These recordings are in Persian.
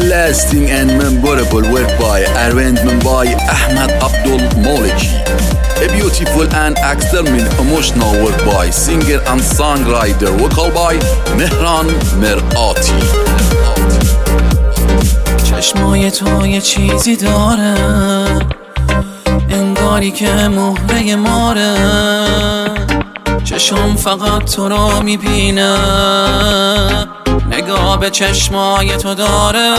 lasting and memorable work by arrangement by Ahmed Abdul Maliki. A beautiful and extremely emotional work by singer and songwriter, vocal by Mehran Merati. چشمای تو یه چیزی داره، انگاری که مهره ماره. چشم فقط تو رو میبینه، نگاه به چشمای تو داره.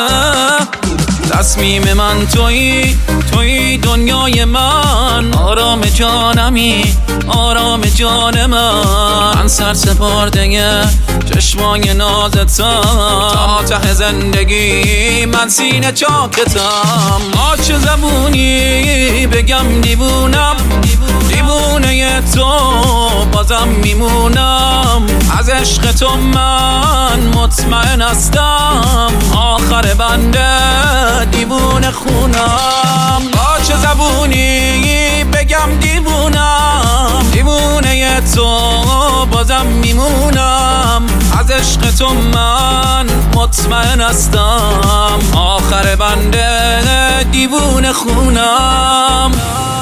تصمیم من تویی دنیای من، آرام جانمی، آرام جان من سر سپرده چشمای نازتم. تا ته زندگی من سینه چاکتم. چه زبونی بگم دیوونم، دیوونه تو بازم میمونم. از عشق تو من مطمئن هستم، آخر بنده دیوونه خونم. چه زبونی بگم دیوونم، دیوونه تو بازم میمونم. از عشق تو من مطمئن هستم، آخر بنده دیوونه خونم.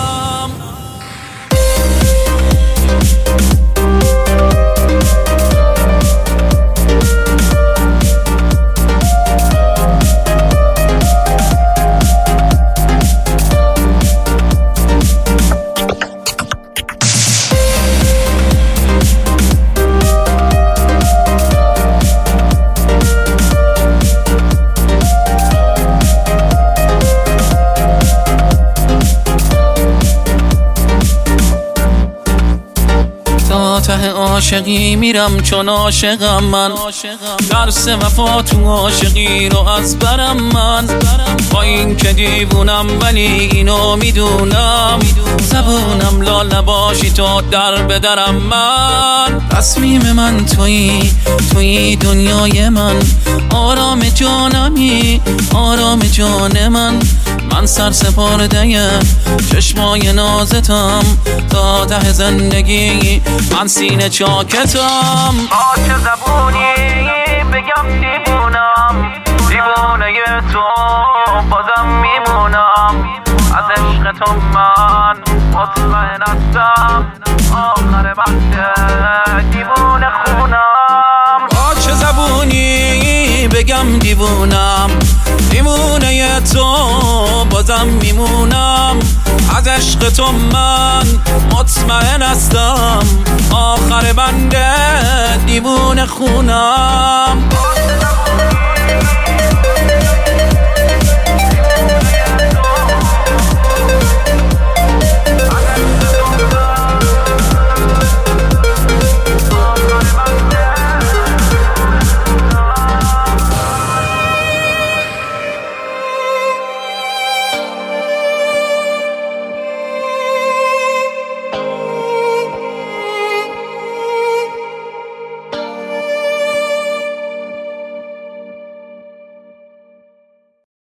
ته عاشقی میرم چون عاشقم من، درس وفا تو عاشقی رو از برم من. با این که دیوونم ولی اینو میدونم، زبونم لاله باشی تو در بدرم من. تصمیم من تویی دنیای من، آرام جانمی، آرام جان من سر سپرده چشمای نازتم. تا ته زندگی من سینه چاکتم. چه زبونی بگم دیوونم، دیوونه تو بازم میمونم. از عشق تو من مطمئن هستم، آخر بنده دیوونه خونم. چه زبونی بگم دیوونم، دیوونه تو بازم میمونم. از عشق تو من مطمئن هستم، آخر بنده دیوونه خونم.